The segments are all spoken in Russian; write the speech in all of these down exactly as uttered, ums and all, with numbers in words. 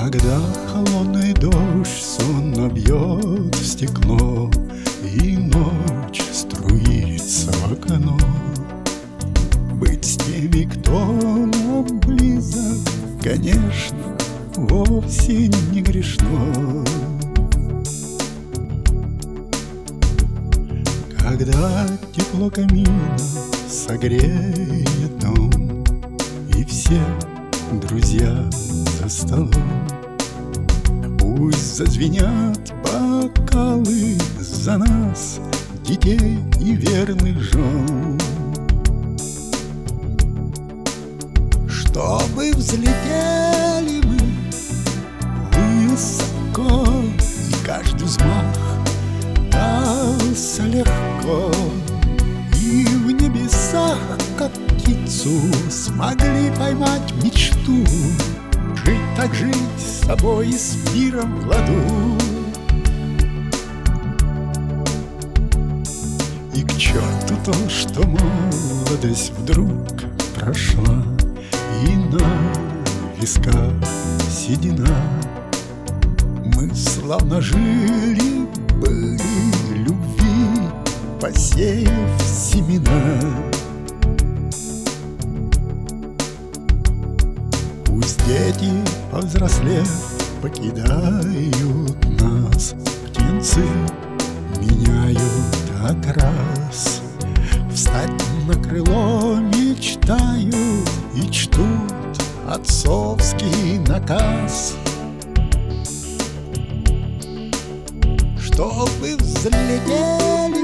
Когда холодный дождь сонно бьет в стекло и ночь струится в окно, быть с теми, кто нам близок, конечно, вовсе не грешно. Когда тепло камина согреет дом, и все друзья за столом, пусть зазвенят бокалы за нас, детей и верных жен. Чтобы взлетели мы высоко, и каждый взмах дался легко, и в небесах, как птицу, смогли поймать мечту, жить так жить с собой и с миром в ладу. И к черту то, что молодость вдруг прошла, и на висках седина. Мы славно жили, были любви, посеяв семена. Пусть дети, повзрослев, покидают нас, птенцы меняют окрас, встать на крыло мечтают и чтут отцовский наказ. Чтобы взлетели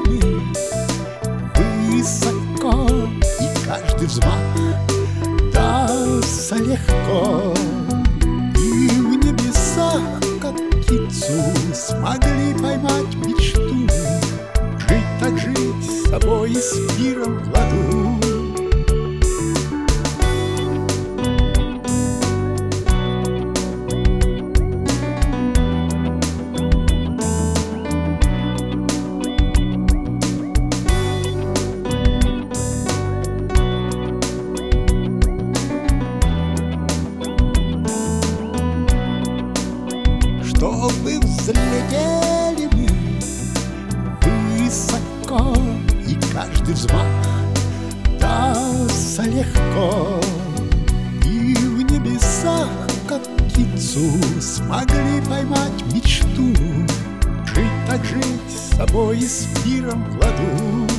мы высоко, и каждый взмах дался легко, и в небесах, как птицу, смогли поймать мечту, жить так жить с собой и с миром в ладу. Чтобы взлетели мы высоко, и каждый взмах дался легко, и в небесах, как птицу, смогли поймать мечту, жить так жить с собой и с миром в ладу.